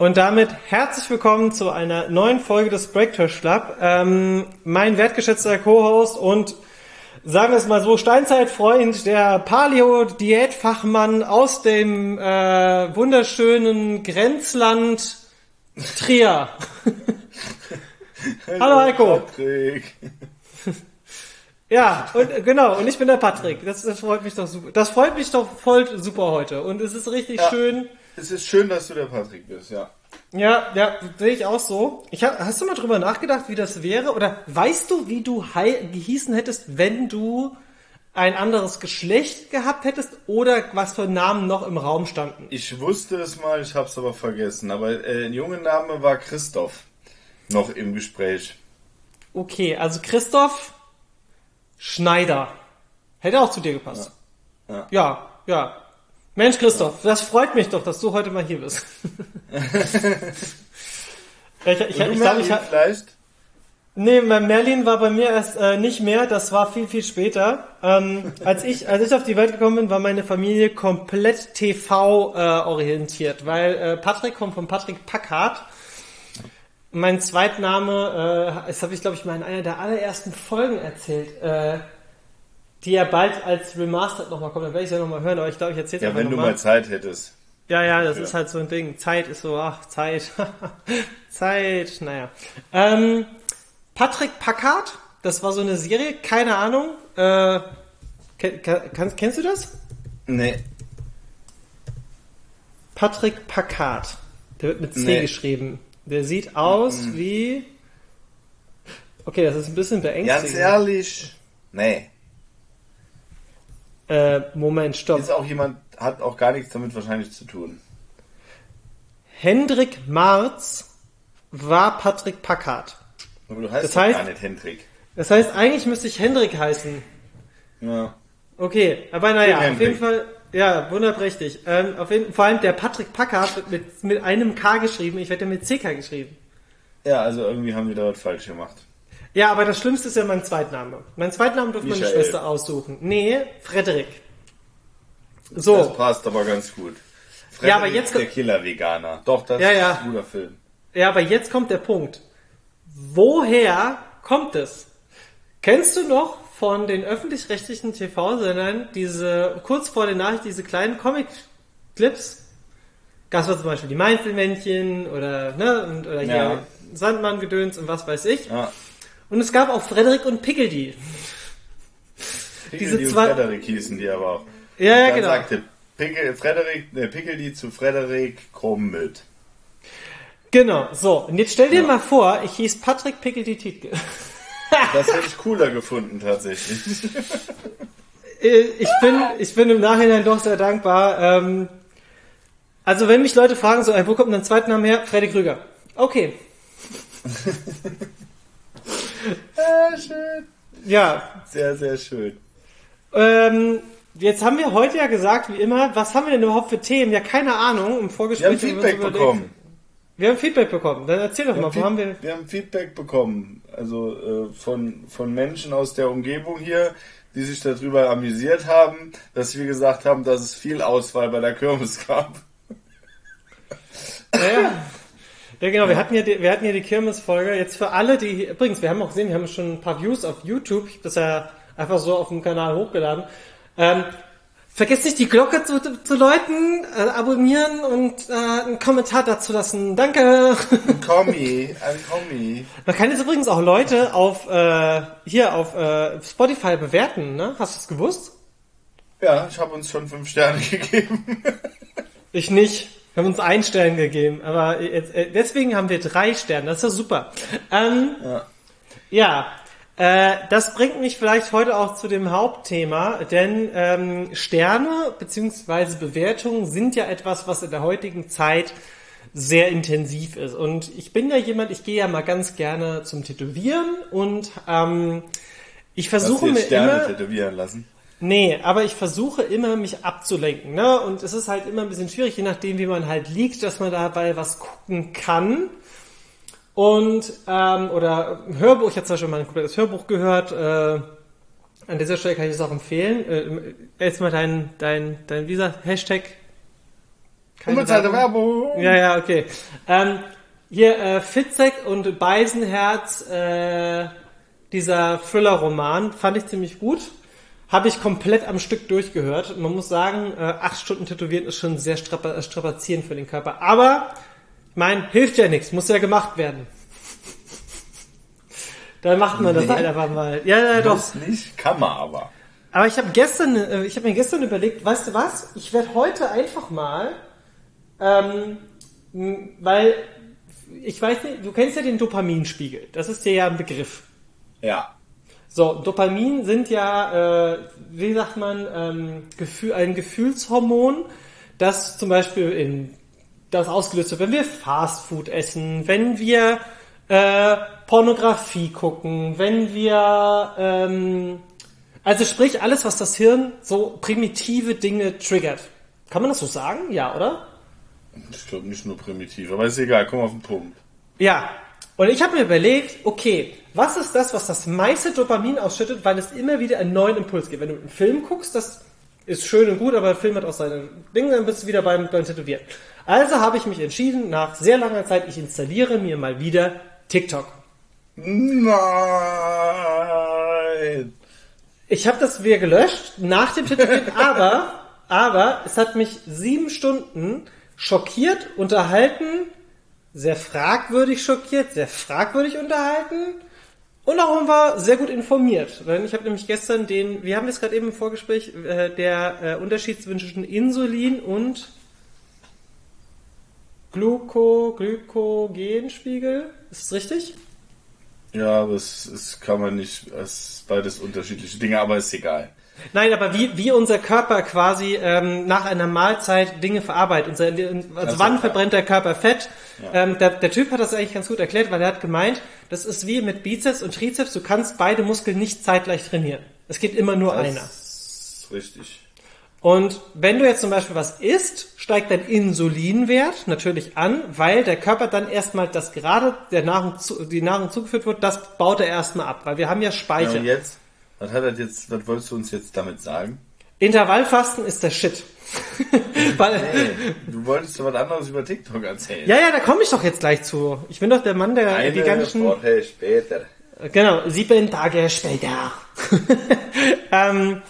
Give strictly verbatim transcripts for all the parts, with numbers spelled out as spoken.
Und damit herzlich willkommen zu einer neuen Folge des Breakfast Club. Ähm, mein wertgeschätzter Co-Host und sagen wir es mal so, Steinzeitfreund, der Paleo-Diätfachmann aus dem äh, wunderschönen Grenzland Trier. Hallo Heiko. Patrick. Ja, und genau, und ich bin der Patrick. Das, das freut mich doch super. Das freut mich doch voll super heute. Und es ist richtig ja, schön. Es ist schön, dass du der Patrick bist, ja. Ja, ja, sehe ich auch so. Ich hab, hast du mal drüber nachgedacht, wie das wäre? Oder weißt du, wie du hei- gehießen hättest, wenn du ein anderes Geschlecht gehabt hättest? Oder was für Namen noch im Raum standen? Ich wusste es mal, ich habe es aber vergessen. Aber äh, ein junger Name war Christoph. Noch im Gespräch. Okay, also Christoph Schneider. Hätte auch zu dir gepasst. Ja, ja. Ja, ja. Mensch, Christoph, das freut mich doch, dass du heute mal hier bist. ich ich, ich, ich glaube, ich habe vielleicht. Nee, Merlin war bei mir erst äh, nicht mehr. Das war viel viel später. Ähm, als ich als ich auf die Welt gekommen bin, war meine Familie komplett T V äh, orientiert, weil äh, Patrick kommt von Patrick Packard. Mein Zweitname, äh, das habe ich glaube ich mal in einer der allerersten Folgen erzählt. Äh, die ja bald als Remastered nochmal kommt, dann werde ich ja nochmal hören, aber ich glaube, ich erzähle es ja, einfach wenn nochmal. du mal Zeit hättest. Ja, ja, das ja. ist halt so ein Ding. Zeit ist so, ach, Zeit. Zeit, naja. Ähm, Patrick Packard, das war so eine Serie, keine Ahnung. Äh, kenn, kann, kennst du das? Nee. Patrick Packard. Der wird mit C nee. geschrieben. Der sieht aus mhm. wie... Okay, das ist ein bisschen beängstigend. Ganz ehrlich, nee. Äh, Moment, stopp. Ist auch jemand, hat auch gar nichts damit wahrscheinlich zu tun. Hendrik Marz war Patrick Packard. Aber du heißt das heißt, gar nicht Hendrik. Das heißt, eigentlich müsste ich Hendrik heißen. Ja. Okay, aber naja, auf jeden Fall, ja, wunderprächtig. Ähm, auf jeden, vor allem der Patrick Packard wird mit, mit einem K geschrieben, ich werde ja mit C K geschrieben. Ja, also irgendwie haben die da was falsch gemacht. Ja, aber das Schlimmste ist ja mein Zweitname. Mein Zweitnamen durfte meine Schwester aussuchen. Nee, Frederik. So. Das passt aber ganz gut. Frederik ja, aber jetzt der Killer-Veganer. Doch, das ja, ja. ist ein guter Film. Ja, aber jetzt kommt der Punkt. Woher kommt es? Kennst du noch von den öffentlich-rechtlichen T V-Sendern diese, kurz vor der Nachricht, diese kleinen Comic-Clips? Gab es zum Beispiel die Mainzelmännchen oder, ne, und, oder hier ja. Sandmann-Gedöns und was weiß ich. Ja. Und es gab auch Frederik und Pickledy. Pickledy Diese zwei... und Frederik hießen die aber auch. Ja, ja, dann genau. sagte Pickel, Frederik, ne, Pickledy zu Frederik Krummelt. Genau, so. Und jetzt stell dir ja. mal vor, ich hieß Patrick Pickledy Tietke. Das hätte ich cooler gefunden, tatsächlich. Ich bin, ich bin im Nachhinein doch sehr dankbar. Ähm, also wenn mich Leute fragen, so, wo kommt dein Zweitname her? Freddy Krüger. Okay. Ja, schön. Ja. Sehr, sehr schön. Ähm, jetzt haben wir heute ja gesagt, wie immer, was haben wir denn überhaupt für Themen? Ja, keine Ahnung. Im Vorgespräch wir haben Feedback wir bekommen. Wir haben Feedback bekommen. Dann erzähl doch wir mal, wo haben wir... Wir haben Feedback bekommen. Also äh, von, von Menschen aus der Umgebung hier, die sich darüber amüsiert haben, dass wir gesagt haben, dass es viel Auswahl bei der Kirmes gab. Ja, ja genau. Wir hatten ja die, wir hatten ja die Kirmes-Folge. Jetzt für alle, die... Übrigens, wir haben auch gesehen, wir haben schon ein paar Views auf YouTube. Ich habe das ja einfach so auf dem Kanal hochgeladen. Ähm, vergesst nicht, die Glocke zu, zu läuten, äh, abonnieren und äh, einen Kommentar dazu lassen. Danke. Ein Kommi, ein Kommi. Man kann jetzt übrigens auch Leute auf äh, hier auf äh, Spotify bewerten, ne? Hast du es gewusst? Ja, ich habe uns schon fünf Sterne gegeben. Ich nicht. Wir haben uns einen Stern gegeben, aber jetzt, äh, deswegen haben wir drei Sterne. Das ist ja super. Ähm, ja. Ja. Äh, das bringt mich vielleicht heute auch zu dem Hauptthema, denn ähm, Sterne bzw. Bewertungen sind ja etwas, was in der heutigen Zeit sehr intensiv ist. Und ich bin ja jemand, ich gehe ja mal ganz gerne zum Tätowieren und ähm, ich versuche mir Sterne immer... tätowieren lassen? Nee, aber ich versuche immer, mich abzulenken, ne? Und es ist halt immer ein bisschen schwierig, je nachdem, wie man halt liegt, dass man dabei was gucken kann. Und, ähm, oder Hörbuch, ich habe zum Beispiel mal ein komplettes Hörbuch gehört, äh, an dieser Stelle kann ich es auch empfehlen. Äh, jetzt mal dein, dein, dein, wie gesagt, Hashtag Keine Unbezahlte Werbung. Ja, ja, okay. Ähm, hier, äh, Fitzek und Beisenherz, äh, dieser Thriller-Roman, fand ich ziemlich gut. Habe ich komplett am Stück durchgehört. Man muss sagen, äh, acht Stunden tätowieren ist schon sehr strapa- strapazierend für den Körper. Aber, ich meine, hilft ja nichts, muss ja gemacht werden. Dann macht man das Nee. halt einfach mal. Ja, ja, doch. Das nicht, kann man aber. Aber ich habe gestern, äh, ich habe mir gestern überlegt, weißt du was? Ich werde heute einfach mal, ähm, m- weil ich weiß nicht, du kennst ja den Dopaminspiegel. Das ist dir ja ein Begriff. Ja. So, Dopamin sind ja, äh, wie sagt man, ähm, Gefühl, ein Gefühlshormon, das zum Beispiel in das ausgelöst wird, wenn wir Fastfood essen, wenn wir äh, Pornografie gucken, wenn wir ähm, also sprich alles, was das Hirn so primitive Dinge triggert. Kann man das so sagen? Ja, oder? Ich glaube nicht nur primitiv, aber ist egal, komm auf den Punkt. Ja. Und ich habe mir überlegt, okay, was ist das, was das meiste Dopamin ausschüttet, weil es immer wieder einen neuen Impuls gibt. Wenn du einen Film guckst, das ist schön und gut, aber der Film hat auch seine Dinge, dann bist du wieder beim, beim Tätowieren. Also habe ich mich entschieden, nach sehr langer Zeit, ich installiere mir mal wieder TikTok. Nein! Ich habe das wieder gelöscht nach dem Tätowieren, aber, aber es hat mich sieben Stunden schockiert, unterhalten, sehr fragwürdig schockiert, sehr fragwürdig unterhalten und auch war sehr gut informiert. Denn ich habe nämlich gestern den, wir haben jetzt gerade eben im Vorgespräch, äh, der äh, Unterschied zwischen Insulin und Gluco, Glykogenspiegel. Ist das richtig? Ja, aber es, es kann man nicht, es ist beides unterschiedliche Dinge, aber ist egal. Nein, aber wie, wie unser Körper quasi ähm, nach einer Mahlzeit Dinge verarbeitet. Unser, also Das wann ist verbrennt der Körper Fett? Ja. Ähm, der, der Typ hat das eigentlich ganz gut erklärt, weil er hat gemeint, das ist wie mit Bizeps und Trizeps, du kannst beide Muskeln nicht zeitgleich trainieren. Es gibt immer nur Das einer. ist richtig. Und wenn du jetzt zum Beispiel was isst, steigt dein Insulinwert natürlich an, weil der Körper dann erstmal das gerade der Nahrung zu, die Nahrung zugeführt wird, das baut er erstmal ab, weil wir haben ja Speicher. Ja, und jetzt? Was hat er jetzt, was wolltest du uns jetzt damit sagen? Intervallfasten ist der Shit. weil, Nee, du wolltest doch was anderes über TikTok erzählen. ja, ja, da komme ich doch jetzt gleich zu. Ich bin doch der Mann, der Eine die ganzen... Woche später. Genau, sieben Tage später. ähm,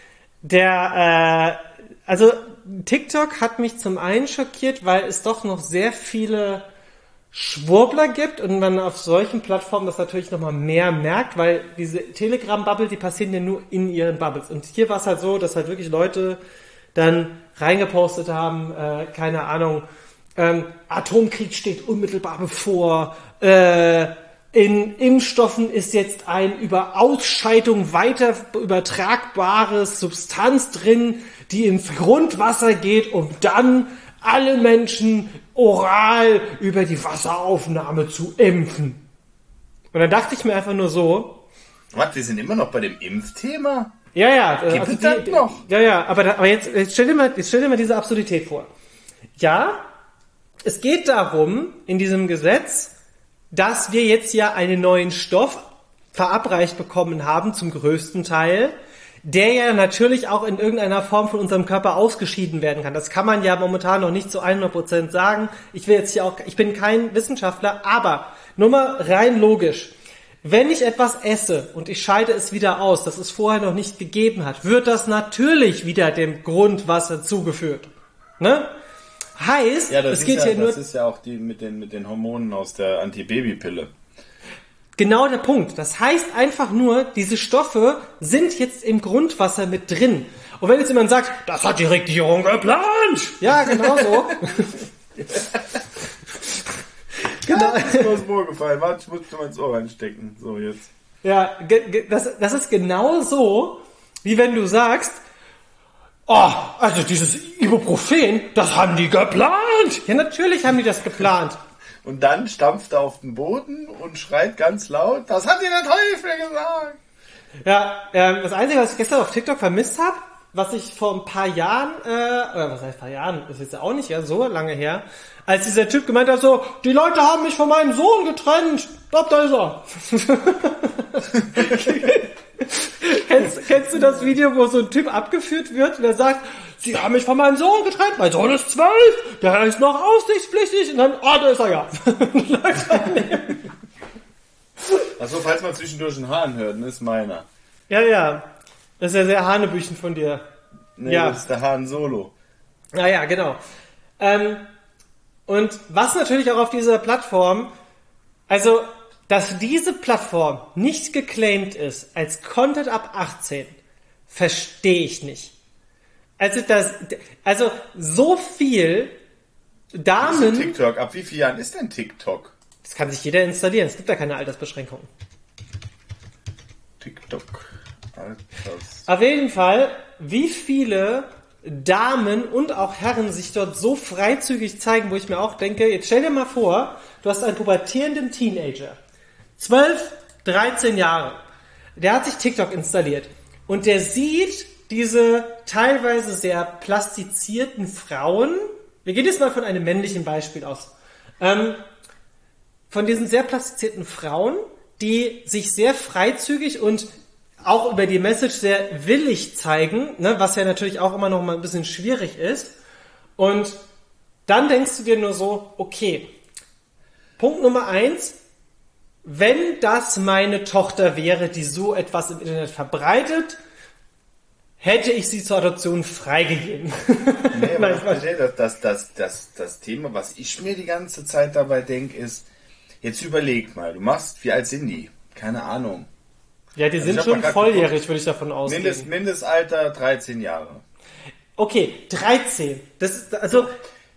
der, äh, also TikTok hat mich zum einen schockiert, weil es doch noch sehr viele Schwurbler gibt und man auf solchen Plattformen das natürlich nochmal mehr merkt, weil diese Telegram-Bubble, die passieren ja nur in ihren Bubbles. Und hier war es halt so, dass halt wirklich Leute dann reingepostet haben, äh, keine Ahnung, ähm, Atomkrieg steht unmittelbar bevor, äh, in Impfstoffen ist jetzt ein über Ausscheidung weiter übertragbares Substanz drin, die ins Grundwasser geht, um dann alle Menschen oral über die Wasseraufnahme zu impfen. Und dann dachte ich mir einfach nur so, Was, wir sind immer noch bei dem Impfthema? ja, ja, äh, Gibt es das noch? ja, ja, aber, da, aber jetzt, jetzt stell dir mal, jetzt stell dir mal diese Absurdität vor. Ja, es geht darum, in diesem Gesetz, dass wir jetzt ja einen neuen Stoff verabreicht bekommen haben, zum größten Teil, der ja natürlich auch in irgendeiner Form von unserem Körper ausgeschieden werden kann. Das kann man ja momentan noch nicht zu hundert Prozent sagen. Ich will jetzt hier auch, ich bin kein Wissenschaftler, aber nur mal rein logisch. Wenn ich etwas esse und ich scheide es wieder aus, das es vorher noch nicht gegeben hat, wird das natürlich wieder dem Grundwasser zugeführt. Ne? Heißt, Ja, das, es ist, geht ja, hier nur... das ist ja auch die mit den, mit den Hormonen aus der Antibabypille. Genau der Punkt. Das heißt einfach nur, diese Stoffe sind jetzt im Grundwasser mit drin. Und wenn jetzt jemand sagt, das hat die Regierung geplant. Ja, genau so. Genau. Das ist mir aus dem Ohr gefallen. Warte, ich muss mir mal ins Ohr reinstecken. So, jetzt. Ja, ge- ge- das, das ist genau so, wie wenn du sagst, oh, also dieses Ibuprofen, das haben die geplant. Ja, natürlich haben die das geplant. Und dann stampft er auf den Boden und schreit ganz laut, das hat dir der Teufel gesagt. Ja, ähm, das Einzige, was ich gestern auf TikTok vermisst habe, was ich vor ein paar Jahren, äh, oder was heißt ein paar Jahren, das ist jetzt ja auch nicht ja so lange her, als dieser Typ gemeint hat so, die Leute haben mich von meinem Sohn getrennt. Stopp, da ist er. kennst, kennst du das Video, wo so ein Typ abgeführt wird und er sagt, Sie haben mich von meinem Sohn getrennt, mein Sohn ist zwölf, der ist noch aufsichtspflichtig und dann, ah, da ist er ja. Achso, falls man zwischendurch einen Hahn hört, ne, ist meiner. Ja, ja. Das ist ja sehr Hanebüchen von dir. Nee, ja. Das ist der Hahn Solo. Ja, ja, genau. Ähm, und was natürlich auch auf dieser Plattform, also, dass diese Plattform nicht geclaimed ist als Content ab achtzehn, verstehe ich nicht. Also, das, also, so viel Damen... TikTok, ab wie vielen Jahren ist denn TikTok? Das kann sich jeder installieren, es gibt da keine Altersbeschränkungen. TikTok. Alters. Auf jeden Fall, wie viele Damen und auch Herren sich dort so freizügig zeigen, wo ich mir auch denke, jetzt stell dir mal vor, du hast einen pubertierenden Teenager, zwölf, dreizehn Jahre, der hat sich TikTok installiert und der sieht diese teilweise sehr plastizierten Frauen, wir gehen jetzt mal von einem männlichen Beispiel aus, ähm, von diesen sehr plastizierten Frauen, die sich sehr freizügig und auch über die Message sehr willig zeigen, ne, was ja natürlich auch immer noch mal ein bisschen schwierig ist. Und dann denkst du dir nur so, okay, Punkt Nummer eins, wenn das meine Tochter wäre, die so etwas im Internet verbreitet, hätte ich sie zur Adoption freigegeben. Nee, aber das, das, das, das, das Thema, was ich mir die ganze Zeit dabei denke, ist, jetzt überleg mal, du machst, wie alt sind die? Keine Ahnung. Ja, die also sind schon volljährig, würde ich davon ausgehen. Mindest, Mindestalter dreizehn Jahre. Okay, dreizehn. Das ist, also,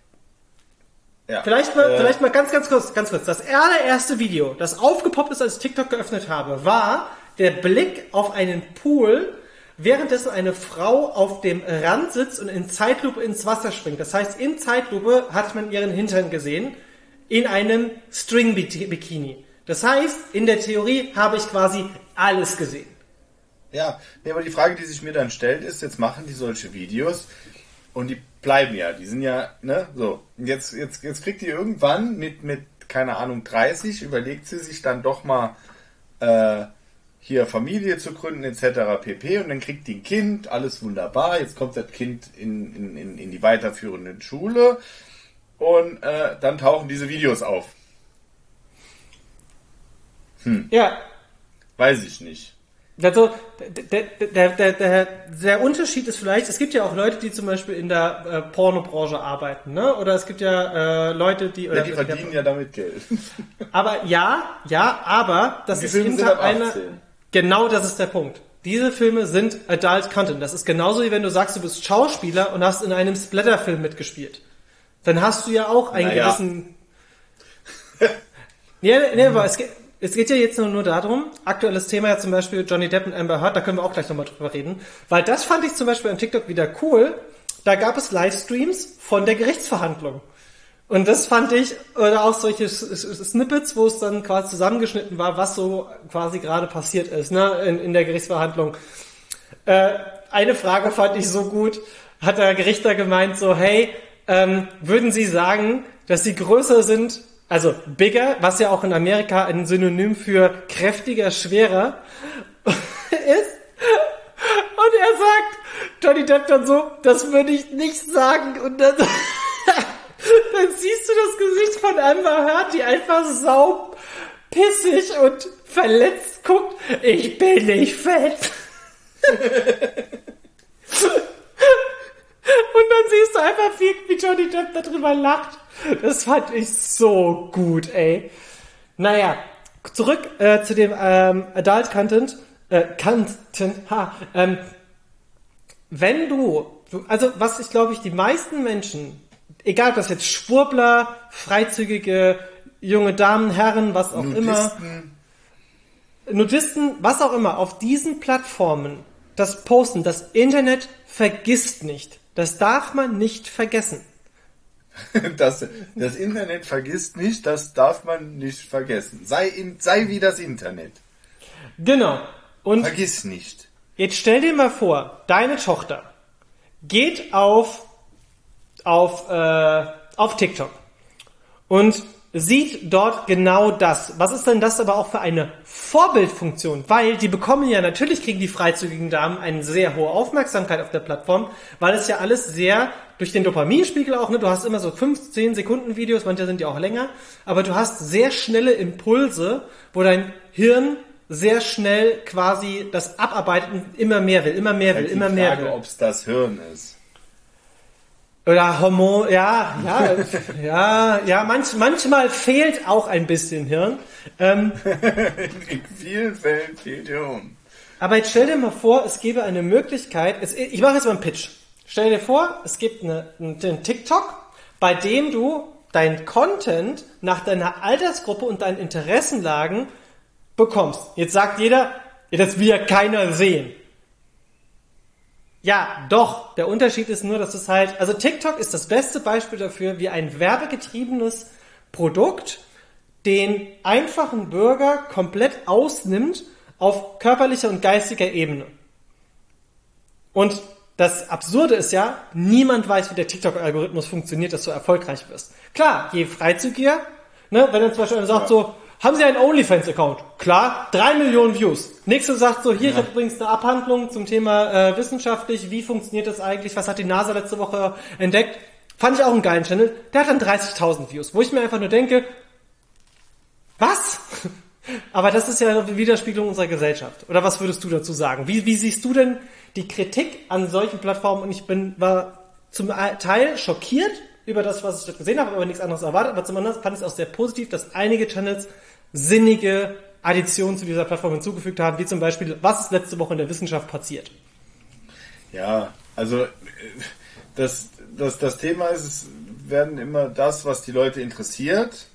ja, vielleicht mal, äh, vielleicht mal ganz, ganz kurz, ganz kurz. Das allererste Video, das aufgepoppt ist, als ich TikTok geöffnet habe, war der Blick auf einen Pool, währenddessen eine Frau auf dem Rand sitzt und in Zeitlupe ins Wasser springt. Das heißt, in Zeitlupe hat man ihren Hintern gesehen, in einem String-Bikini. Das heißt, in der Theorie habe ich quasi alles gesehen. Ja, nee, aber die Frage, die sich mir dann stellt, ist, jetzt machen die solche Videos und die bleiben ja, die sind ja, ne, so. Und jetzt, jetzt, jetzt kriegt die irgendwann mit, mit, keine Ahnung, dreißig, überlegt sie sich dann doch mal, äh, hier Familie zu gründen, et cetera pp. Und dann kriegt die ein Kind, alles wunderbar, jetzt kommt das Kind in, in, in, in die weiterführende Schule und äh, dann tauchen diese Videos auf. Hm. Ja. Weiß ich nicht. Also, der, der, der, der, der Unterschied ist vielleicht, es gibt ja auch Leute, die zum Beispiel in der äh, Pornobranche arbeiten, ne? Oder es gibt ja äh, Leute, die... Oder ja, die verdienen der, ja damit Geld. Aber ja, ja, aber das ist hinter einer... Genau, das ist der Punkt. Diese Filme sind Adult Content. Das ist genauso wie wenn du sagst, du bist Schauspieler und hast in einem Splatter-Film mitgespielt. Dann hast du ja auch einen naja. gewissen... ja, nee, aber es geht... Es geht ja jetzt nur, nur darum, aktuelles Thema ja zum Beispiel Johnny Depp und Amber Heard, da können wir auch gleich nochmal drüber reden, weil das fand ich zum Beispiel an TikTok wieder cool, da gab es Livestreams von der Gerichtsverhandlung. Und das fand ich, oder auch solche Snippets, wo es dann quasi zusammengeschnitten war, was so quasi gerade passiert ist, ne, in, in der Gerichtsverhandlung. Äh, eine Frage fand ich so gut, hat der Gerichter gemeint so, hey, ähm, würden Sie sagen, dass Sie größer sind, also bigger, was ja auch in Amerika ein Synonym für kräftiger, schwerer ist. Und er sagt, Johnny Depp dann so, das würde ich nicht sagen. Und dann, dann siehst du das Gesicht von Amber Heard, die einfach sau pissig und verletzt guckt. Ich bin nicht fett. Und dann siehst du einfach, wie, wie Johnny Depp darüber lacht. Das fand ich so gut, ey. Naja, zurück äh, zu dem ähm, Adult Content. Äh, Content, ha. Ähm, wenn du, du, also was ich glaube ich, die meisten Menschen, egal ob das jetzt Schwurbler, freizügige, junge Damen, Herren, was auch Nudisten. immer, Nudisten, was auch immer, auf diesen Plattformen das posten, das Internet vergisst nicht. Das darf man nicht vergessen. Das, das Internet vergisst nicht, das darf man nicht vergessen. Sei, in, sei wie das Internet. Genau. Und vergiss nicht. Jetzt stell dir mal vor, deine Tochter geht auf, auf, äh, auf TikTok und sieht dort genau das. Was ist denn das aber auch für eine Vorbildfunktion? Weil die bekommen ja, natürlich kriegen die freizügigen Damen eine sehr hohe Aufmerksamkeit auf der Plattform, weil es ja alles sehr, durch den Dopaminspiegel auch, ne, du hast immer so fünf, zehn Sekunden Videos, manche sind ja auch länger, aber du hast sehr schnelle Impulse, wo dein Hirn sehr schnell quasi das abarbeitet und immer mehr will, immer mehr will, Halt immer die mehr Frage, will. ob es das Hirn ist. Oder Hormon, ja, ja, ja, ja, manch, manchmal fehlt auch ein bisschen Hirn. Ähm, In vielen Fällen fehlt Hirn. aber jetzt stell dir mal vor, es gäbe eine Möglichkeit, es, ich mache jetzt mal einen Pitch. Stell dir vor, es gibt eine, einen TikTok, bei dem du dein Content nach deiner Altersgruppe und deinen Interessenlagen bekommst. Jetzt sagt jeder, ja, das will ja keiner sehen. Ja, doch. Der Unterschied ist nur, dass es halt, also TikTok ist das beste Beispiel dafür, wie ein werbegetriebenes Produkt den einfachen Bürger komplett ausnimmt auf körperlicher und geistiger Ebene. Und das Absurde ist ja, niemand weiß, wie der TikTok-Algorithmus funktioniert, dass du erfolgreich wirst. Klar, je freizügiger, ne, wenn er zum Beispiel sagt so, haben Sie einen OnlyFans-Account? Klar, drei Millionen Views. Nächste sagt so, hier, ja. Ich habe übrigens eine Abhandlung zum Thema äh, wissenschaftlich, wie funktioniert das eigentlich, was hat die NASA letzte Woche entdeckt? Fand ich auch einen geilen Channel. Der hat dann dreißigtausend Views, wo ich mir einfach nur denke, was? Aber das ist ja eine Widerspiegelung unserer Gesellschaft. Oder was würdest du dazu sagen? Wie, wie siehst du denn die Kritik an solchen Plattformen? Und ich bin, war zum Teil schockiert über das, was ich dort gesehen habe, aber nichts anderes erwartet. Aber zum anderen fand ich es auch sehr positiv, dass einige Channels sinnige Additionen zu dieser Plattform hinzugefügt haben, wie zum Beispiel, was ist letzte Woche in der Wissenschaft passiert? Ja, also das, das, das Thema ist, es werden immer das, was die Leute interessiert.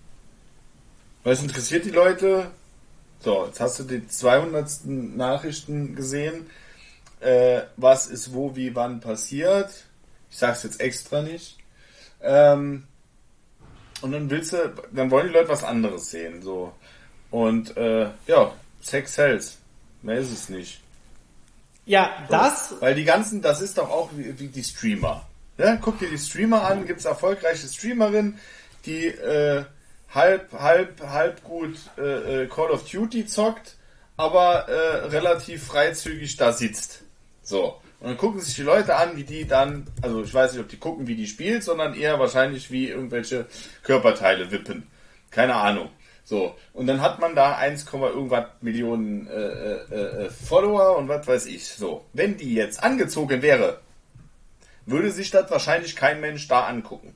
Was interessiert die Leute? So, jetzt hast du die zweihundertsten Nachrichten gesehen. Äh, was ist wo, wie, wann passiert? Ich sag's jetzt extra nicht. Ähm, und dann willst du, dann wollen die Leute was anderes sehen, so. Und äh, ja, Sex sells. Mehr ist es nicht. Ja, so. das. Weil die ganzen, das ist doch auch wie, wie die Streamer. Ja, guck dir die Streamer an, gibt's erfolgreiche Streamerinnen, die äh, halb, halb, halb gut äh, Call of Duty zockt, aber äh, relativ freizügig da sitzt. So. Und dann gucken sich die Leute an, wie die dann, also ich weiß nicht, ob die gucken, wie die spielt, sondern eher wahrscheinlich wie irgendwelche Körperteile wippen. Keine Ahnung. So. Und dann hat man da eins, irgendwas Millionen äh, äh, äh, Follower und was weiß ich. So. Wenn die jetzt angezogen wäre, würde sich das wahrscheinlich kein Mensch da angucken.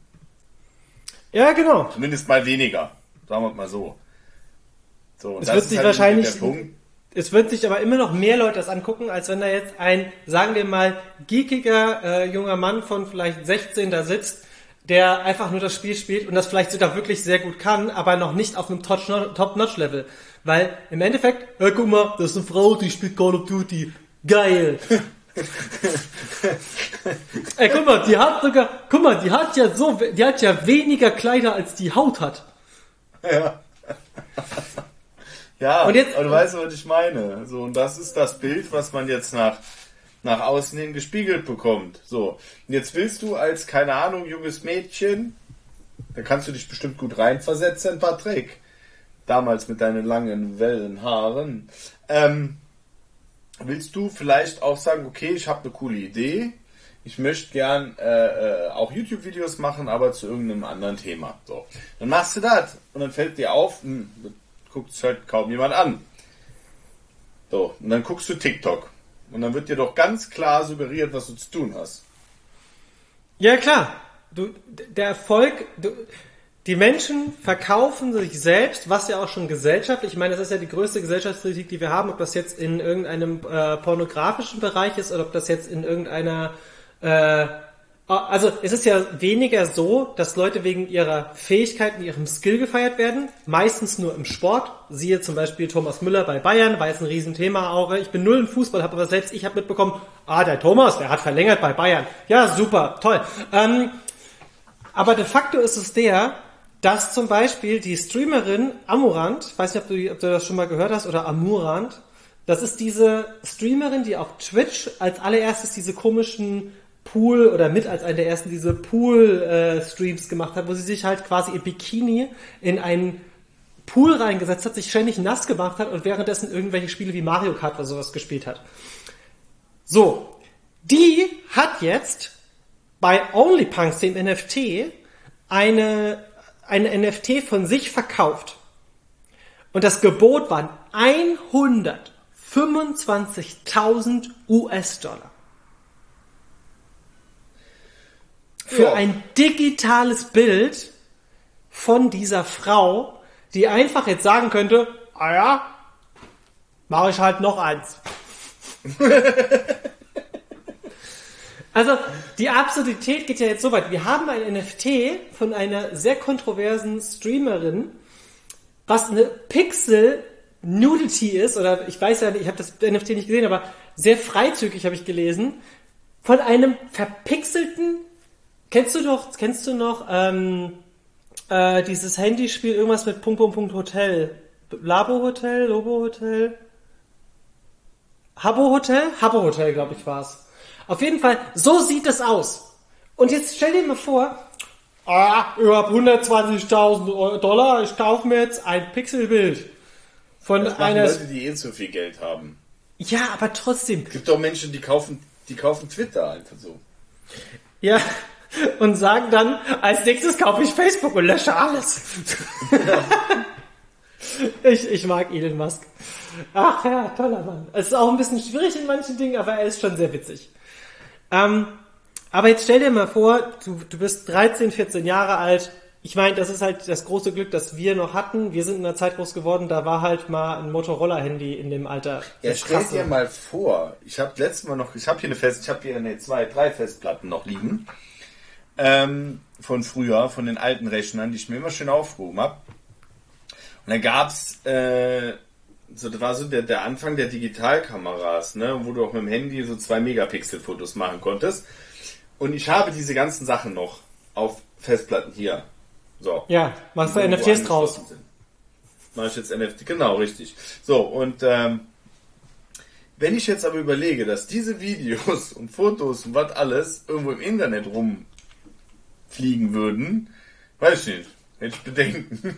Ja, genau. Zumindest mal weniger. Sagen wir mal so. So, es wird sich halt wahrscheinlich, es wird sich aber immer noch mehr Leute das angucken, als wenn da jetzt ein, sagen wir mal, geekiger äh, junger Mann von vielleicht sechzehn da sitzt, der einfach nur das Spiel spielt und das vielleicht sogar wirklich sehr gut kann, aber noch nicht auf einem Top-Notch-Level. Weil im Endeffekt, ja, guck mal, das ist eine Frau, die spielt Call of Duty. Geil. Ey, guck mal, die hat sogar, guck mal, die hat ja so, die hat ja weniger Kleider, als die Haut hat. Ja. Ja, und jetzt, aber du weißt, was ich meine. So, und das ist das Bild, was man jetzt nach, nach außen hin gespiegelt bekommt. So. Und jetzt willst du als, keine Ahnung, junges Mädchen, da kannst du dich bestimmt gut reinversetzen, Patrick. Damals mit deinen langen Wellenhaaren. Ähm, willst du vielleicht auch sagen, okay, ich habe eine coole Idee, ich möchte gern äh, äh, auch YouTube-Videos machen, aber zu irgendeinem anderen Thema. So, dann machst du das und dann fällt dir auf, hm, guckt es halt kaum jemand an. So, und dann guckst du TikTok und dann wird dir doch ganz klar suggeriert, was du zu tun hast. Ja, klar. Du, der Erfolg, du, die Menschen verkaufen sich selbst, was ja auch schon gesellschaftlich, ich meine, das ist ja die größte Gesellschaftskritik, die wir haben, ob das jetzt in irgendeinem äh, pornografischen Bereich ist oder ob das jetzt in irgendeiner, äh, also es ist ja weniger so, dass Leute wegen ihrer Fähigkeiten, ihrem Skill gefeiert werden, meistens nur im Sport, siehe zum Beispiel Thomas Müller bei Bayern, war jetzt ein Riesenthema auch, ich bin null im Fußball, habe aber selbst ich habe mitbekommen, ah, der Thomas, der hat verlängert bei Bayern, ja, super, toll, ähm, aber de facto ist es der, dass zum Beispiel die Streamerin Amurant, ich weiß nicht, ob du, ob du das schon mal gehört hast, oder Amurant, das ist diese Streamerin, die auf Twitch als allererstes diese komischen Pool oder mit als einer der ersten diese Pool-Streams gemacht hat, wo sie sich halt quasi im Bikini in einen Pool reingesetzt hat, sich ständig nass gemacht hat und währenddessen irgendwelche Spiele wie Mario Kart oder sowas gespielt hat. So, die hat jetzt bei OnlyPunks, dem N F T, eine, eine N F T von sich verkauft. Und das Gebot waren hundertfünfundzwanzigtausend U S-Dollar. Für ja. ein digitales Bild von dieser Frau, die einfach jetzt sagen könnte, ah ja, mache ich halt noch eins. Also, die Absurdität geht ja jetzt so weit. Wir haben ein N F T von einer sehr kontroversen Streamerin, was eine Pixel-Nudity ist, oder ich weiß ja nicht, ich habe das N F T nicht gesehen, aber sehr freizügig habe ich gelesen, von einem verpixelten, kennst du doch, kennst du noch, ähm, äh, dieses Handyspiel, irgendwas mit Punkt, Punkt, Punkt, Hotel, Labo Hotel, Lobo Hotel, Habbo Hotel? Habbo Hotel, glaube ich, war's. Auf jeden Fall, so sieht es aus. Und jetzt stell dir mal vor, ah, ich hab hundertzwanzigtausend Dollar, ich kaufe mir jetzt ein Pixelbild von das einer... Leute, die eh zu viel Geld haben. Ja, aber trotzdem. Es gibt doch Menschen, die kaufen, die kaufen Twitter einfach so. Ja, und sagen dann, als nächstes kaufe ich Facebook und lösche alles. Ja. ich, ich mag Elon Musk. Ach ja, toller Mann. Es ist auch ein bisschen schwierig in manchen Dingen, aber er ist schon sehr witzig. Ähm, aber jetzt stell dir mal vor, du, du bist dreizehn, vierzehn Jahre alt. Ich meine, das ist halt das große Glück, das wir noch hatten. Wir sind in einer Zeit groß geworden, da war halt mal ein Motorola-Handy in dem Alter. Ja, stell dir mal vor, ich habe letztes Mal noch, ich habe hier eine Fest, ich habe hier eine, zwei, drei Festplatten noch liegen. Ähm, von früher, von den alten Rechnern, die ich mir immer schön aufgehoben habe. Und da gab's, äh, so, das war so der, der Anfang der Digitalkameras, ne, wo du auch mit dem Handy so zwei Megapixel Fotos machen konntest. Und ich habe diese ganzen Sachen noch auf Festplatten hier. So. Ja, machst du N F Ts draus? Mach ich jetzt N F T, genau, richtig. So, und ähm, wenn ich jetzt aber überlege, dass diese Videos und Fotos und was alles irgendwo im Internet rumfliegen würden, weiß ich nicht, hätte ich Bedenken.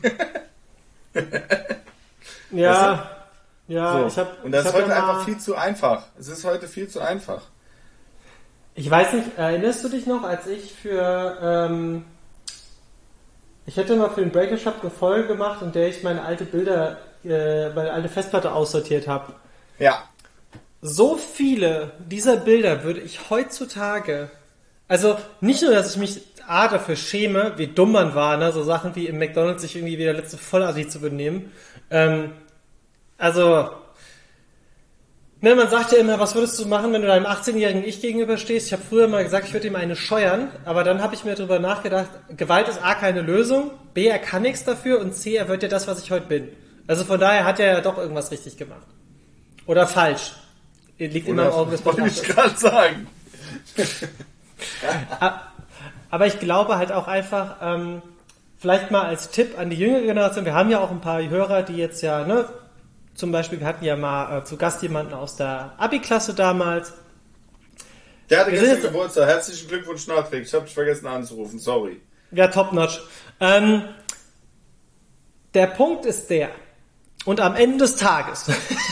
Ja, weißt du? ja, so. ich hab, und das ich ist hab heute ja einfach viel zu einfach. Es ist heute viel zu einfach. Ich weiß nicht, erinnerst du dich noch, als ich für, ähm, ich hätte mal für den Breaker Shop eine Folge gemacht, in der ich meine alte Bilder, äh, meine alte Festplatte aussortiert habe. Ja. So viele dieser Bilder würde ich heutzutage, also nicht nur, dass ich mich A dafür schäme, wie dumm man war, ne, so Sachen wie im McDonald's sich irgendwie wie der letzte Vollassi zu benehmen, ähm, also, ne, man sagt ja immer, was würdest du machen, wenn du deinem achtzehnjährigen Ich gegenüberstehst? Ich habe früher mal gesagt, ich würde ihm eine scheuern, aber dann habe ich mir darüber nachgedacht, Gewalt ist A, keine Lösung, B, er kann nichts dafür und C, er wird ja das, was ich heute bin. Also von daher hat er ja doch irgendwas richtig gemacht. Oder falsch. Liegt immer im Auge des Betrachters. Wollte ich gerade sagen. Aber ich glaube halt auch einfach, ähm, vielleicht mal als Tipp an die jüngere Generation, wir haben ja auch ein paar Hörer, die jetzt ja, ne, zum Beispiel, wir hatten ja mal äh, zu Gast jemanden aus der Abi-Klasse damals. Der hatte gestern Geburtstag. Herzlichen Glückwunsch nachträglich. Ich habe dich vergessen anzurufen. Sorry. Ja, top notch. Ähm, der Punkt ist der, und am Ende des Tages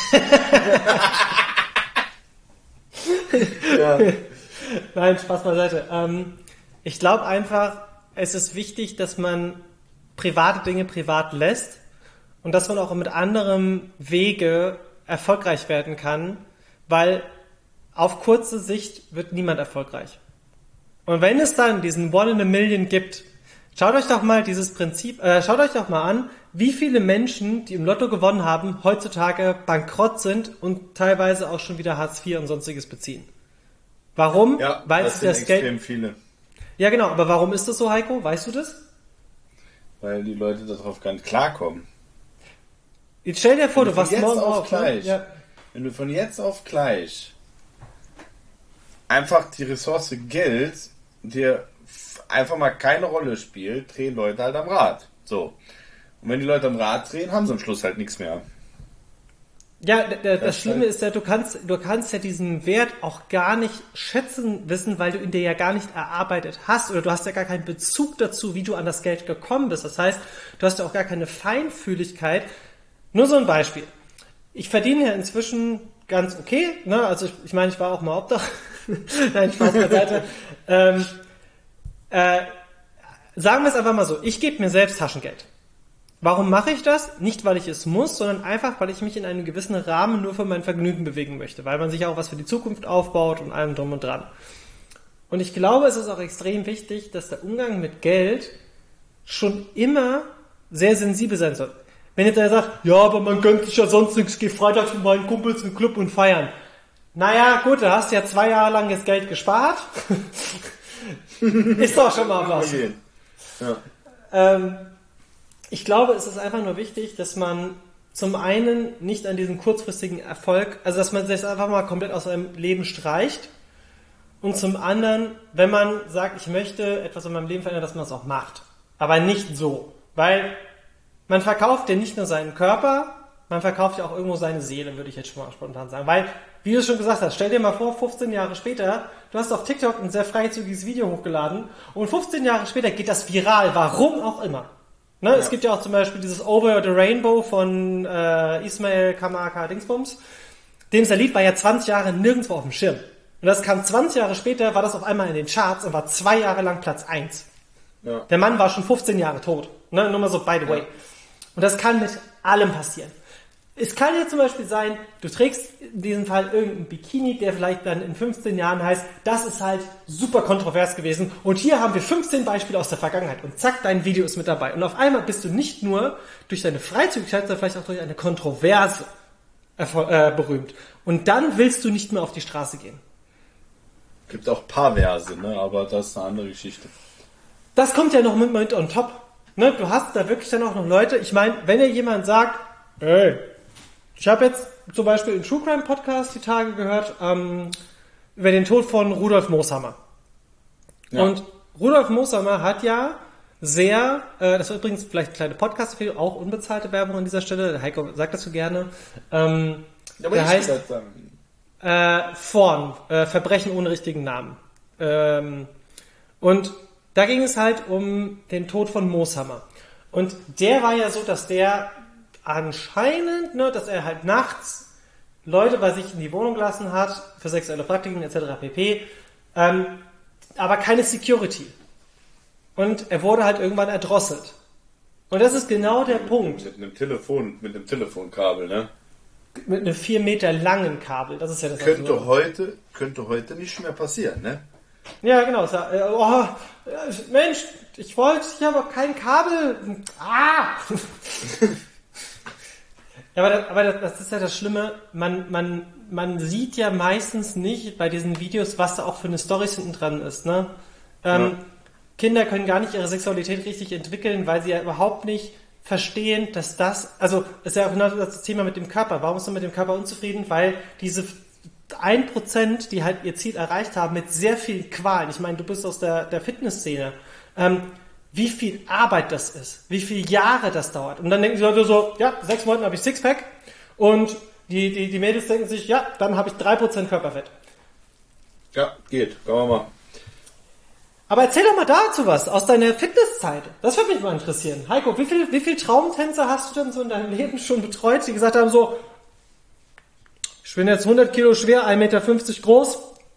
ja. Nein, Spaß beiseite. Ähm, ich glaube einfach, es ist wichtig, dass man private Dinge privat lässt und dass man auch mit anderem Wege erfolgreich werden kann, weil auf kurze Sicht wird niemand erfolgreich. Und wenn es dann diesen One in a Million gibt, schaut euch doch mal dieses Prinzip, äh, schaut euch doch mal an, wie viele Menschen, die im Lotto gewonnen haben, heutzutage bankrott sind und teilweise auch schon wieder Hartz vier und sonstiges beziehen. Warum? Ja, weil das sie sind das extrem Geld. Viele. Ja, genau. Aber warum ist das so, Heiko? Weißt du das? Weil die Leute darauf gar nicht klarkommen. Jetzt stell dir vor, du warst jetzt morgen auf auf, gleich. Ne? Ja. Wenn du von jetzt auf gleich einfach die Ressource Geld dir einfach mal keine Rolle spielt, drehen Leute halt am Rad. So. Und wenn die Leute am Rad drehen, haben sie am Schluss halt nichts mehr. Ja, d- d- das Schlimme ist ja, du kannst, du kannst ja diesen Wert auch gar nicht schätzen wissen, weil du ihn dir ja gar nicht erarbeitet hast oder du hast ja gar keinen Bezug dazu, wie du an das Geld gekommen bist. Das heißt, du hast ja auch gar keine Feinfühligkeit. Nur so ein Beispiel. Ich verdiene ja inzwischen ganz okay, ne? Also ich, ich meine, ich war auch mal Obdach. Nein, Spaß beiseite. ähm, äh, sagen wir es einfach mal so, ich gebe mir selbst Taschengeld. Warum mache ich das? Nicht, weil ich es muss, sondern einfach, weil ich mich in einem gewissen Rahmen nur für mein Vergnügen bewegen möchte, weil man sich auch was für die Zukunft aufbaut und allem drum und dran. Und ich glaube, es ist auch extrem wichtig, dass der Umgang mit Geld schon immer sehr sensibel sein soll. Wenn jetzt einer sagt, ja, aber man gönnt sich ja sonst nichts, geh freitags mit meinen Kumpels im Club und feiern. Naja, gut, da hast du ja zwei Jahre lang das Geld gespart. Ist doch schon mal was. Ja. Ähm, Ich glaube, es ist einfach nur wichtig, dass man zum einen nicht an diesem kurzfristigen Erfolg, also dass man das einfach mal komplett aus seinem Leben streicht und zum anderen, wenn man sagt, ich möchte etwas in meinem Leben verändern, dass man es auch macht. Aber nicht so, weil man verkauft ja nicht nur seinen Körper, man verkauft ja auch irgendwo seine Seele, würde ich jetzt schon mal spontan sagen. Weil, wie du schon gesagt hast, stell dir mal vor, fünfzehn Jahre später, du hast auf TikTok ein sehr freizügiges Video hochgeladen und fünfzehn Jahre später geht das viral, warum auch immer. Ne, ja. Es gibt ja auch zum Beispiel dieses Over the Rainbow von äh, Ismail Kamaka Dingsbums. Dem sein Lied war ja zwanzig Jahre nirgendwo auf dem Schirm. Und das kam zwanzig Jahre später, war das auf einmal in den Charts und war zwei Jahre lang Platz eins. Ja. Der Mann war schon fünfzehn Jahre tot. Ne, nur mal so by the way. Ja. Und das kann mit allem passieren. Es kann ja zum Beispiel sein, du trägst in diesem Fall irgendeinen Bikini, der vielleicht dann in fünfzehn Jahren heißt, das ist halt super kontrovers gewesen und hier haben wir fünfzehn Beispiele aus der Vergangenheit und zack, dein Video ist mit dabei. Und auf einmal bist du nicht nur durch deine Freizügigkeit, sondern vielleicht auch durch eine Kontroverse äh, berühmt. Und dann willst du nicht mehr auf die Straße gehen. Gibt auch Paarverse, ne? Aber das ist eine andere Geschichte. Das kommt ja noch mit, mit on top. Ne? Du hast da wirklich dann auch noch Leute, ich meine, wenn dir jemand sagt, ey, ich habe jetzt zum Beispiel im True Crime Podcast die Tage gehört ähm, über den Tod von Rudolf Mooshammer. Ja. Und Rudolf Mooshammer hat ja sehr, äh, das war übrigens vielleicht eine kleine Podcast-Video, auch unbezahlte Werbung an dieser Stelle, der Heiko sagt dazu gerne. Ähm, ja, aber der heißt äh, Vorn, äh, Verbrechen ohne richtigen Namen. Ähm, und da ging es halt um den Tod von Mooshammer. Und der war ja so, dass der anscheinend, ne, dass er halt nachts Leute bei sich in die Wohnung gelassen hat, für sexuelle Praktiken et cetera pp., ähm, aber keine Security. Und er wurde halt irgendwann erdrosselt. Und das ist genau der mit, Punkt. Mit einem Telefon, mit einem Telefonkabel, ne? Mit einem vier Meter langen Kabel, das ist ja das könnte Absurde. heute Könnte heute nicht mehr passieren, ne? Ja, genau. Oh, Mensch, ich wollte, ich habe auch kein Kabel. Ah! Ja, aber, das, aber das, das ist ja das Schlimme, man, man, man sieht ja meistens nicht bei diesen Videos, was da auch für eine Story hinten dran ist. Ne? Ähm, ja. Kinder können gar nicht ihre Sexualität richtig entwickeln, weil sie ja überhaupt nicht verstehen, dass das, also das ist ja auch genau das Thema mit dem Körper. Warum ist man mit dem Körper unzufrieden? Weil diese ein Prozent, die halt ihr Ziel erreicht haben, mit sehr viel Qualen, ich meine, du bist aus der, der Fitnessszene, ähm, wie viel Arbeit das ist, wie viele Jahre das dauert. Und dann denken die Leute so, ja, sechs Monaten habe ich Sixpack und die, die, die Mädels denken sich, ja, dann habe ich drei Prozent Körperfett. Ja, geht, kann man machen. Aber erzähl doch mal dazu was, aus deiner Fitnesszeit. Das würde mich mal interessieren. Heiko, wie viel, wie viel Traumtänzer hast du denn so in deinem Leben schon betreut, die gesagt haben so, ich bin jetzt hundert Kilo schwer, ein Meter fünfzig groß,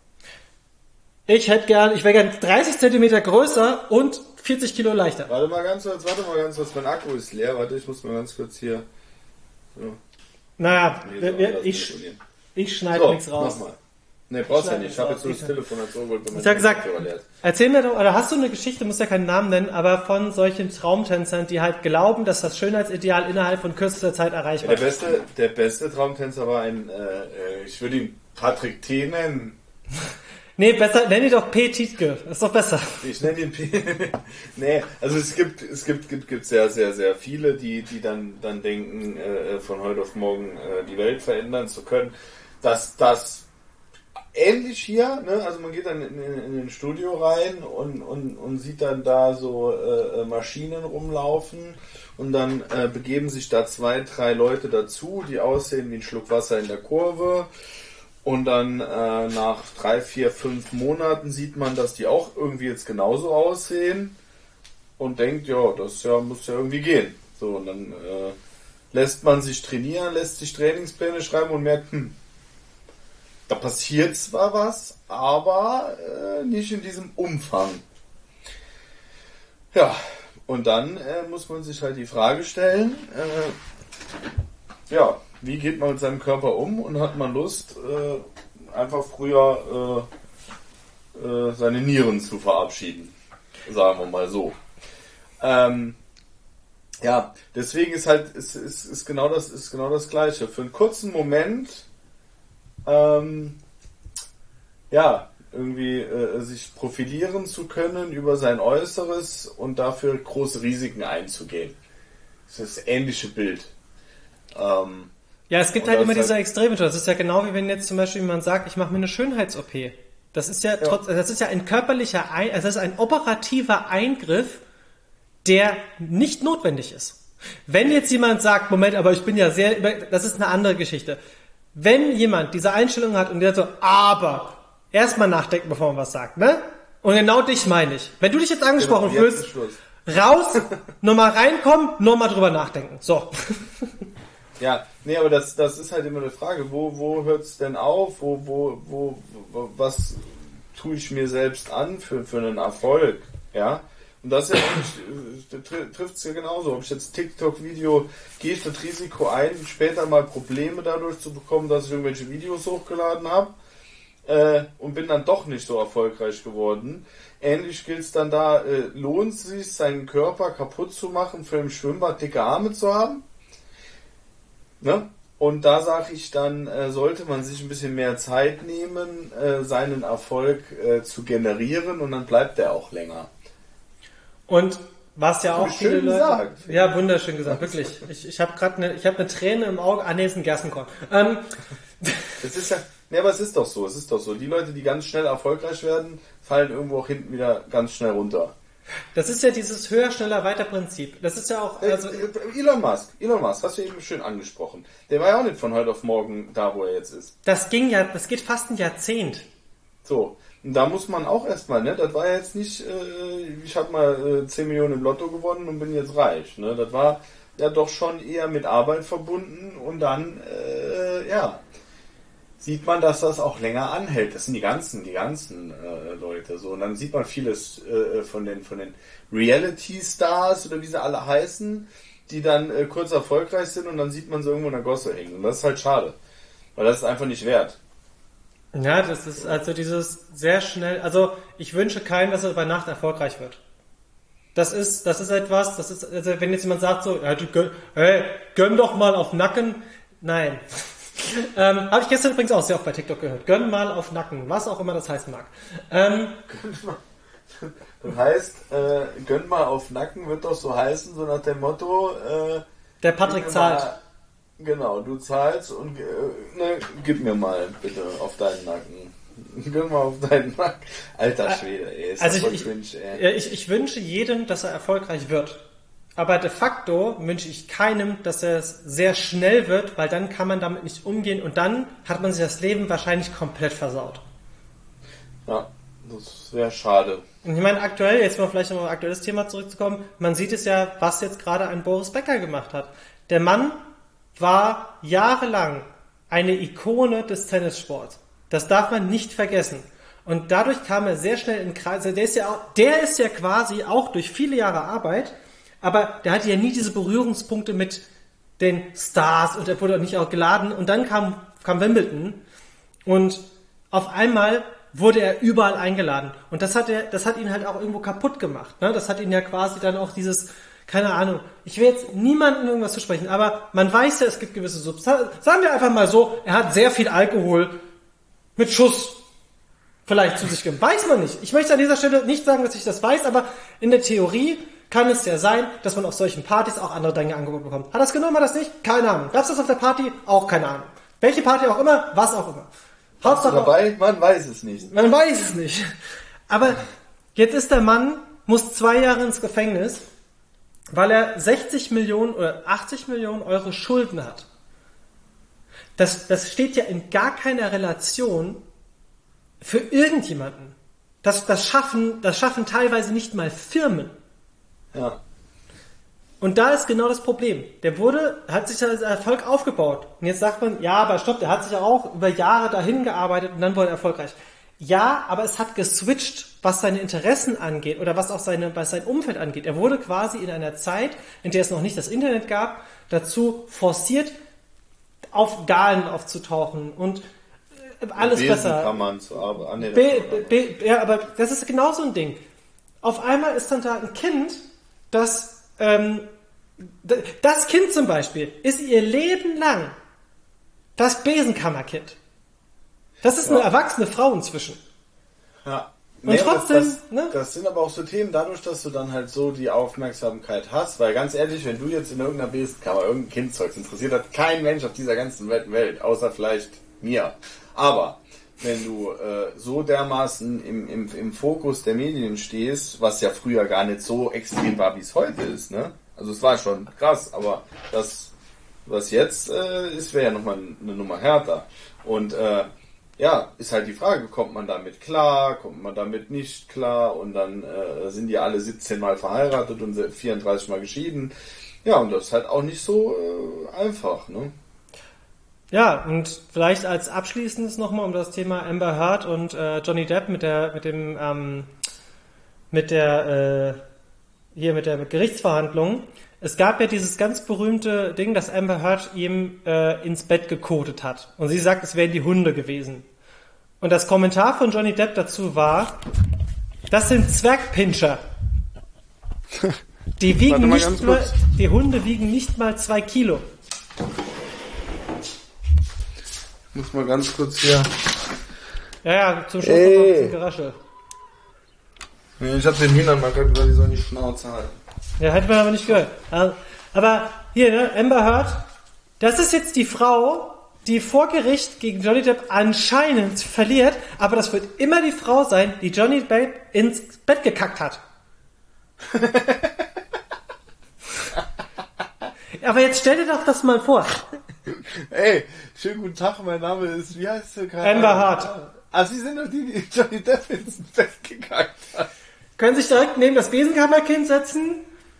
ich hätte gern, ich wäre gern dreißig Zentimeter größer und vierzig Kilo leichter. Warte mal ganz kurz, warte mal ganz kurz, mein Akku ist leer, warte, ich muss mal ganz kurz hier. So. Naja, nee, so wir, ich, ich schneide so, nichts raus. Mach mal. Ne, brauchst ja nicht, ich habe jetzt so das Telefon als Ohrgold. Ich habe gesagt, erzähl mir doch, oder hast du eine Geschichte, musst ja keinen Namen nennen, aber von solchen Traumtänzern, die halt glauben, dass das Schönheitsideal innerhalb von kürzester Zeit erreichbar ist. Der beste, der beste Traumtänzer war ein, äh, ich würde ihn Patrick T. nennen. Nee, besser, nenn ihn doch P. Tietke. Ist doch besser. Ich nenne ihn P. Nee, also es gibt, es gibt, gibt, gibt sehr, sehr, sehr viele, die, die dann, dann denken, äh, von heute auf morgen äh, die Welt verändern zu können. Dass das ähnlich hier, ne? Also man geht dann in, in, in ein Studio rein und, und, und sieht dann da so äh, Maschinen rumlaufen und dann äh, begeben sich da zwei, drei Leute dazu, die aussehen wie ein Schluck Wasser in der Kurve und dann äh, nach drei, vier, fünf Monaten sieht man, dass die auch irgendwie jetzt genauso aussehen und denkt, ja, das ja, muss ja irgendwie gehen. So, und dann äh, lässt man sich trainieren, lässt sich Trainingspläne schreiben und merkt, hm, da passiert zwar was, aber äh, nicht in diesem Umfang. Ja, und dann äh, muss man sich halt die Frage stellen, äh, ja, wie geht man mit seinem Körper um und hat man Lust, äh, einfach früher äh, äh, seine Nieren zu verabschieden, sagen wir mal so. Ähm, ja, deswegen ist halt ist, ist, ist genau das ist genau das Gleiche. Für einen kurzen Moment Ähm, ja, irgendwie äh, sich profilieren zu können über sein Äußeres und dafür große Risiken einzugehen. Das ist das ähnliche Bild. Ähm, ja, es gibt halt immer diese Extreme. Das ist ja genau wie wenn jetzt zum Beispiel jemand sagt, ich mache mir eine Schönheits-O P. Das ist ja, ja. Trotz, das ist ja ein körperlicher, ein, also das ist ein operativer Eingriff, der nicht notwendig ist. Wenn jetzt jemand sagt, Moment, aber ich bin ja sehr, das ist eine andere Geschichte. Wenn jemand diese Einstellung hat und der so, aber erstmal nachdenken, bevor man was sagt, ne? Und genau dich meine ich. Wenn du dich jetzt angesprochen genau, jetzt fühlst, raus, nur mal reinkommen, nur mal drüber nachdenken. So. Ja, nee, aber das, das ist halt immer eine Frage. Wo, wo hört's denn auf? Wo, wo, wo, wo, was tue ich mir selbst an für, für einen Erfolg? Ja? Und das ist ja trifft es ja genauso. Ob ich jetzt TikTok-Video, gehe ich das Risiko ein, später mal Probleme dadurch zu bekommen, dass ich irgendwelche Videos hochgeladen habe äh, und bin dann doch nicht so erfolgreich geworden. Ähnlich gilt es dann da, äh, lohnt es sich, seinen Körper kaputt zu machen, für im Schwimmbad dicke Arme zu haben? Ne? Und da sage ich dann, äh, sollte man sich ein bisschen mehr Zeit nehmen, äh, seinen Erfolg äh, zu generieren und dann bleibt er auch länger. Und was ja auch viele Leute, gesagt. Ja, wunderschön gesagt, wirklich. Ich, ich habe gerade eine, ich habe eine Träne im Auge. Ah, nee, ist ein Gerstenkorn. Ähm. Das ist ja, ne, aber es ist doch so, es ist doch so. Die Leute, die ganz schnell erfolgreich werden, fallen irgendwo auch hinten wieder ganz schnell runter. Das ist ja dieses höher, schneller, weiter Prinzip. Das ist ja auch, also Elon Musk, Elon Musk, hast du eben schön angesprochen. Der war ja auch nicht von heute auf morgen da, wo er jetzt ist. Das ging ja, das geht fast ein Jahrzehnt. So. Und da muss man auch erstmal, ne, das war jetzt nicht, äh, ich habe mal äh, zehn Millionen im Lotto gewonnen und bin jetzt reich, ne, das war ja doch schon eher mit Arbeit verbunden und dann, äh, ja, sieht man, dass das auch länger anhält. Das sind die ganzen, die ganzen äh, Leute, so. Und dann sieht man vieles äh, von den, von den Reality-Stars oder wie sie alle heißen, die dann äh, kurz erfolgreich sind und dann sieht man sie irgendwo in der Gosse hängen. Und das ist halt schade, weil das ist einfach nicht wert. Ja, das ist also dieses sehr schnell, also ich wünsche keinem, dass er bei Nacht erfolgreich wird. Das ist, das ist etwas, das ist, also wenn jetzt jemand sagt so, ja, du gönn, hey, gönn doch mal auf Nacken. Nein. ähm, habe ich gestern übrigens auch sehr oft bei TikTok gehört. Gönn mal auf Nacken, was auch immer das heißen mag. Ähm, das heißt, äh, gönn mal auf Nacken wird doch so heißen, so nach dem Motto, äh, der Patrick zahlt. Mal, genau, du zahlst und äh, ne, gib mir mal bitte auf deinen Nacken. Gönn mal auf deinen Nacken. Alter Schwede, ey. Ist also ich, ich, cringe, ey. Ich, ich wünsche jedem, dass er erfolgreich wird. Aber de facto wünsche ich keinem, dass er es sehr schnell wird, weil dann kann man damit nicht umgehen und dann hat man sich das Leben wahrscheinlich komplett versaut. Ja, das wäre schade. Und ich meine, aktuell, jetzt mal vielleicht noch mal ein aktuelles Thema zurückzukommen, man sieht es ja, was jetzt gerade ein Boris Becker gemacht hat. Der Mann war jahrelang eine Ikone des Tennissports. Das darf man nicht vergessen. Und dadurch kam er sehr schnell in Kreise. Der ist ja auch, der ist ja quasi auch durch viele Jahre Arbeit, aber der hatte ja nie diese Berührungspunkte mit den Stars und er wurde auch nicht auch geladen. Und dann kam, kam Wimbledon und auf einmal wurde er überall eingeladen. Und das hat er, das hat ihn halt auch irgendwo kaputt gemacht. Ne? Das hat ihn ja quasi dann auch dieses, keine Ahnung, ich will jetzt niemandem irgendwas zu sprechen, aber man weiß ja, es gibt gewisse Substanzen. Sagen wir einfach mal so, er hat sehr viel Alkohol mit Schuss vielleicht zu sich gegeben. Weiß man nicht. Ich möchte an dieser Stelle nicht sagen, dass ich das weiß, aber in der Theorie kann es ja sein, dass man auf solchen Partys auch andere Dinge angeboten bekommt. Hat er es genommen, hat er das nicht? Keine Ahnung. Gab es das auf der Party? Auch keine Ahnung. Welche Party auch immer, was auch immer. Hauptsache dabei, man weiß es nicht. Man weiß es nicht. Aber jetzt ist der Mann, muss zwei Jahre ins Gefängnis, weil er sechzig Millionen oder achtzig Millionen Euro Schulden hat. Das, das steht ja in gar keiner Relation für irgendjemanden. Das, das schaffen, das schaffen teilweise nicht mal Firmen. Ja. Und da ist genau das Problem. Der wurde, hat sich als Erfolg aufgebaut. Und jetzt sagt man, ja, aber stopp, der hat sich ja auch über Jahre dahin gearbeitet und dann wurde er erfolgreich. Ja, aber es hat geswitcht, was seine Interessen angeht oder was auch seine, was sein Umfeld angeht. Er wurde quasi in einer Zeit, in der es noch nicht das Internet gab, dazu forciert, auf Galen aufzutauchen und alles besser. Kann man zu arbeiten. Be, be, ja, aber das ist genau so ein Ding. Auf einmal ist dann da ein Kind, das ähm, das Kind zum Beispiel ist ihr Leben lang das Besenkammerkind. Das ist eine ja. erwachsene Frau inzwischen. Ja. Und nee, trotzdem, das, das, ne? das sind aber auch so Themen, dadurch, dass du dann halt so die Aufmerksamkeit hast, weil ganz ehrlich, wenn du jetzt in irgendeiner Besenkammer irgendein Kind zeugst, interessiert hat kein Mensch auf dieser ganzen Welt, außer vielleicht mir. Aber wenn du äh, so dermaßen im, im, im Fokus der Medien stehst, was ja früher gar nicht so extrem war, wie es heute ist, ne? Also es war schon krass, aber das, was jetzt äh, ist, wäre ja nochmal eine Nummer härter. Und äh, ja, ist halt die Frage, kommt man damit klar, kommt man damit nicht klar und dann äh, sind die alle siebzehn Mal verheiratet und vierunddreißig Mal geschieden. Ja, und das ist halt auch nicht so äh, einfach, ne? Ja, und vielleicht als abschließendes nochmal um das Thema Amber Heard und äh, Johnny Depp mit der, mit dem, ähm, mit der, äh, hier mit der Gerichtsverhandlung. Es gab ja dieses ganz berühmte Ding, dass Amber Heard ihm äh, ins Bett gekotet hat. Und sie sagt, es wären die Hunde gewesen. Und das Kommentar von Johnny Depp dazu war, das sind Zwergpinscher. Die wiegen mal nicht mal, die Hunde wiegen nicht mal zwei Kilo. Muss mal ganz kurz hier. Ja, ja, zum Schluss noch ein bisschen Geraschel. Ich hab den Hühnern mal gesagt, weil die sollen die Schnauze halten. Ja, hätte man aber nicht gehört. Aber hier, ne, Amber Heard, das ist jetzt die Frau, die vor Gericht gegen Johnny Depp anscheinend verliert, aber das wird immer die Frau sein, die Johnny Depp ins Bett gekackt hat. Aber jetzt stell dir doch das mal vor. Ey, schönen guten Tag, mein Name ist, wie heißt du gerade? Amber Heard. Ah, Sie sind doch die, die Johnny Depp ins Bett gekackt hat. Können sich direkt neben das Besenkammerkind setzen?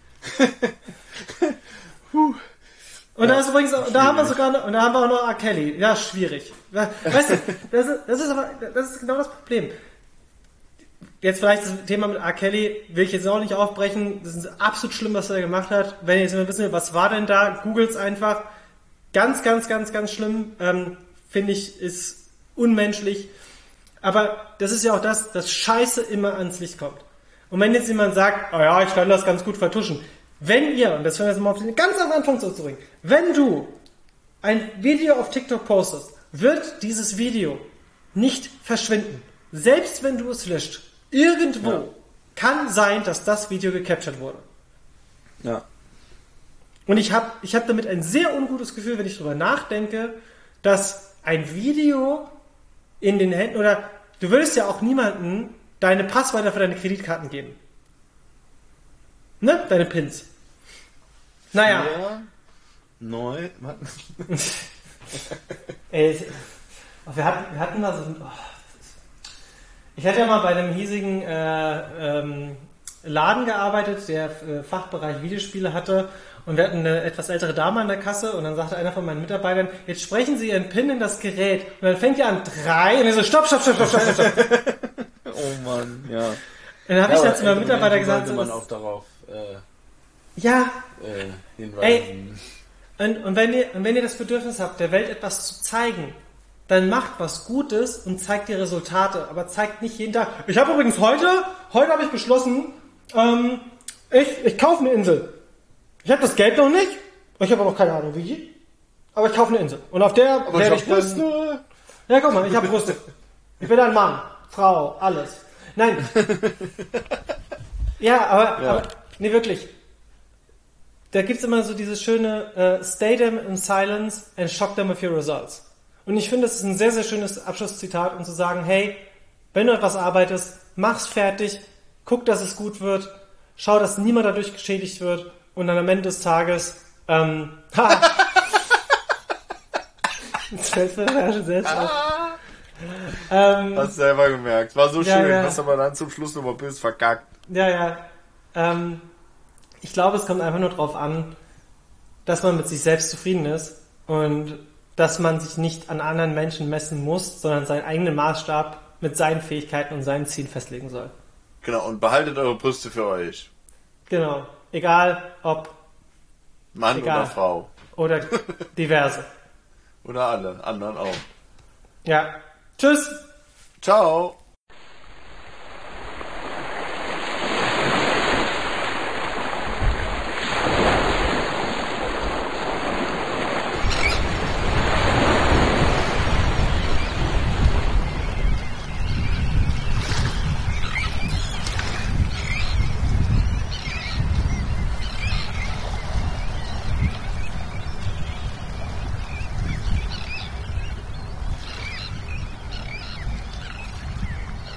Und ja, da ist übrigens, da haben wir sogar, und da haben wir auch noch R. Kelly. Ja, schwierig. Weißt du, das ist, das ist aber, das ist genau das Problem. Jetzt vielleicht das Thema mit R. Kelly will ich jetzt auch nicht aufbrechen. Das ist absolut schlimm, was er gemacht hat. Wenn ihr jetzt mal wissen wollt, was war denn da, googelt's einfach. Ganz, ganz, ganz, ganz schlimm. Ähm, finde ich, ist unmenschlich. Aber das ist ja auch das, dass Scheiße immer ans Licht kommt. Und wenn jetzt jemand sagt, oh ja, ich kann das ganz gut vertuschen. Wenn ihr, und das werden wir jetzt mal auf den ganz am Anfang zurückbringen, wenn du ein Video auf TikTok postest, wird dieses Video nicht verschwinden. Selbst wenn du es löscht. Irgendwo ja. kann sein, dass das Video gecaptured wurde. Ja. Und ich habe ich hab damit ein sehr ungutes Gefühl, wenn ich darüber nachdenke, dass ein Video in den Händen, oder du würdest ja auch niemandem deine Passwörter für deine Kreditkarten geben. Ne? Deine Pins. Naja. Ja, neu. Ey, wir hatten, wir hatten mal so ein... Oh, ich hatte ja mal bei einem hiesigen äh, ähm, Laden gearbeitet, der äh, Fachbereich Videospiele hatte, und wir hatten eine etwas ältere Dame an der Kasse und dann sagte einer von meinen Mitarbeitern, jetzt sprechen Sie Ihren PIN in das Gerät und dann fängt er an drei und er so, stopp, stopp, stopp, stopp, stopp, stopp. Oh Mann, ja. Und dann habe ja, ich dann zu meinem Mitarbeiter gesagt, sollte man so, auch darauf äh, ja, äh, hinweisen. Ey, und, und, wenn ihr, und wenn ihr das Bedürfnis habt, der Welt etwas zu zeigen, dann macht was Gutes und zeigt die Resultate, aber zeigt nicht jeden Tag. Ich habe übrigens heute, heute habe ich beschlossen, ähm, ich, ich kaufe eine Insel. Ich habe das Geld noch nicht, ich habe auch noch keine Ahnung wie, aber ich kaufe eine Insel. Und auf der aber werde ich ich hab dann... Brüste. Ja, guck mal, ich habe Brüste. Ich bin ein Mann, Frau, alles. Nein. Ja, aber, Ja. aber nee, wirklich. Da gibt's immer so dieses schöne uh, Stay them in silence and shock them with your results. Und ich finde, das ist ein sehr, sehr schönes Abschlusszitat, um zu sagen, hey, wenn du etwas arbeitest, mach's fertig, guck, dass es gut wird, schau, dass niemand dadurch geschädigt wird und dann am Ende des Tages, ähm, ha! Das fällt mir ja schon selbst auf. Ähm, Hast du selber gemerkt. War so ja, schön. ja. Hast aber dann zum Schluss nochmal böse verkackt. Ja, ja. Ähm, ich glaube, es kommt einfach nur darauf an, dass man mit sich selbst zufrieden ist und dass man sich nicht an anderen Menschen messen muss, sondern seinen eigenen Maßstab mit seinen Fähigkeiten und seinen Zielen festlegen soll. Genau, und behaltet eure Brüste für euch. Genau. Egal, ob Mann Egal. oder Frau. oder diverse. Oder alle, anderen auch. Ja. Tschüss! Ciao!